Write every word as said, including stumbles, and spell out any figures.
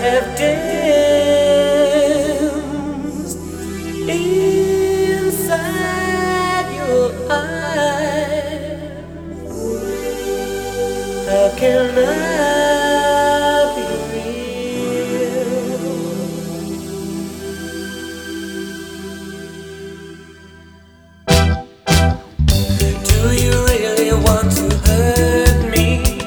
have danced inside your eyes. How can I